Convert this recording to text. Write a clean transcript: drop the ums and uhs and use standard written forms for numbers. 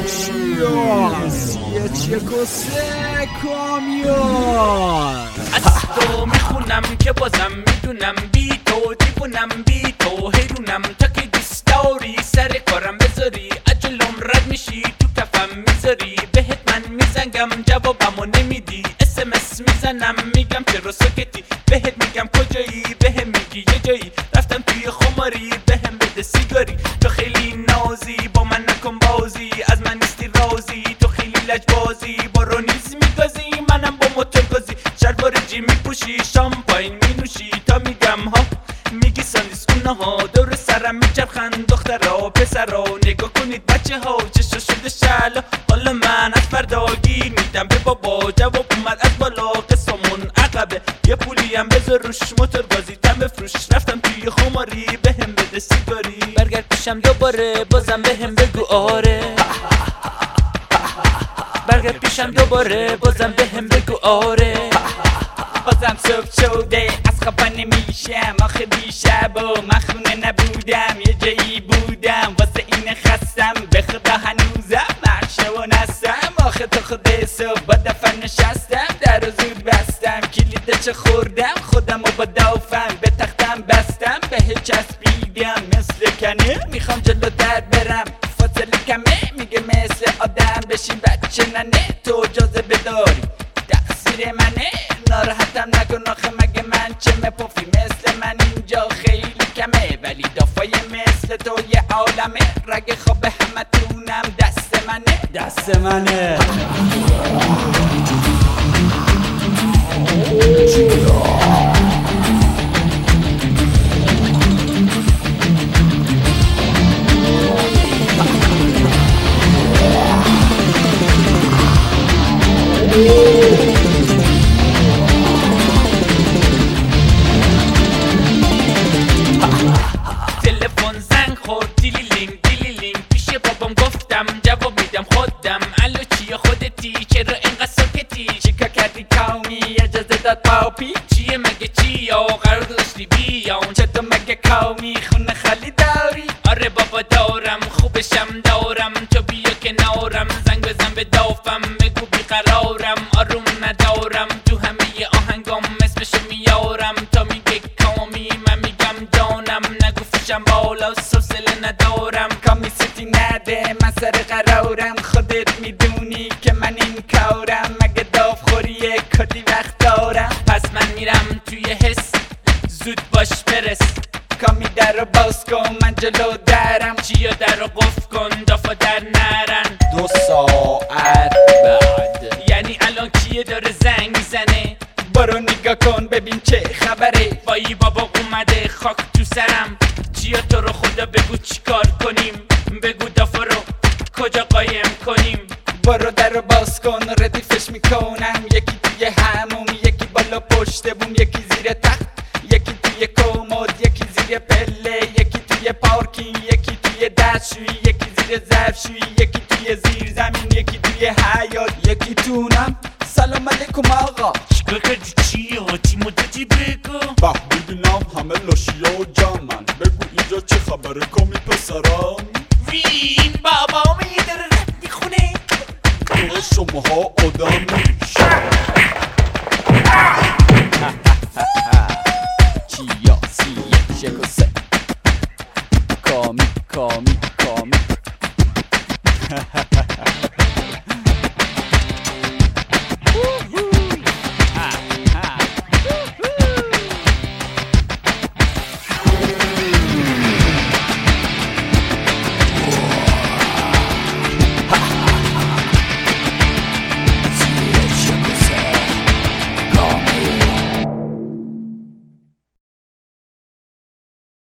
چیاز یه چکوسه کامیون از تو میخونم که بازم میدونم بی تو دیوونم بی تو هیرونم تا که دوست داری سر کارم بذاری اجلم رد میشی تو کفم میذاری بهت من میزنگم جوابمو نمیدی SMS میزنم میگم چرا ساکتی بهت میگم کجایی بهم میگی یه جایی رفتم توی خماری بهم بده سیگاری تو خیلی نازی با من نکن بازی از من نیستی راضی تو خیلی لجبازی برو نیز میگازی منم با موتور گازی شلوار جی میپوشی شامپاین مینوشی تا میگم ها میگی سالیس اونه ها دور سرم میچرخن دخترها پسرها نگاه کنید بچه ها چشا شده شلا حالا من از فردا گیر میدم به بابا جواب اومد از بالا قصمون عقبه یه پولی هم بذار روش موتور گازی تم بفروش رفتم توی خماری بهم بده سیگاری برگرد پیشم دوباره بازم بهم بگو آره برگرد پیشم دوباره بازم بهم بگو آره بازم صبح شده از خواب نمیشم آخه دیشب و من خونه نبودم یه جایی بودم واسه این خستم به خدا هنوزم مرشه و نستم آخه تو خود صبح با دفن نشستم در رو زود بستم کلیده چه خوردم خودم و با دافم به تختم بستم به چسبیدم مثل کنه میخوام جلوتر برم فاصله کمه میگه مثل آدم بشین بچه ننه تو اجازه بداری تقصیر منه ناراحتم نکن آخه مگه من چه مپفی مثل من اینجا خیلی کمه ولی دافای مثل تو یه عالمه رگ خواب همه تونم دست منه تلفن زنگ خورد دیلیلینگ پیش بابام گفتم جواب میدم خودم الو چیه خودتی چرا اینقدر ساکتی چیکار کردی کامی اجازه داد پاپی چیه مگه چیا قرار داشتی بیام چطور مگه کامی خونه خالی داری آره بابا دارم خوبشم دارم تو بیا کنارم زنگ بزن به دافم بگو بیقرارم آروم ندارم تو همه آهنگام اسمشو میارم تا میگه کامی من میگم جانم نگو فشم بالا سوسله ندارم کامی سیتی نده من سر قرارم خودت میدونی که من این کارم مگه داف خوریه کدی وقت دارم پس من میرم توی حس زود باش برس کامی در رو باز کن من جلو درم چیا در رو قفل کن دافا در نرن 2 ساعت بعد یعنی الان کیه داره زنگ میزنه برو نگاه کن ببین چه خبره بایی بابا اومده خاک تو سرم چیا تو رو خدا بگو چیکار کنیم بگو دافا رو کجا قایم کنیم برو در رو باز کن ردیفش میکنم یکی توی هموم یکی بالا پشت بوم یکی زیر تخت یکی توی کمد یکی زیر پله یکی توی پارکینگ یکی توی دستشویی یکی زیر ظرفشویی یکی توی زیر زمین یکی توی حیاط یکی تونم سلام علیکم آقا چیکار کردی چیا چی مدتی بگو ببینم همه لاشیا و جمعن بگو اینجا چه خبره کامی پسرم این بابا داره رپ میخونه شماها آدم نمیشه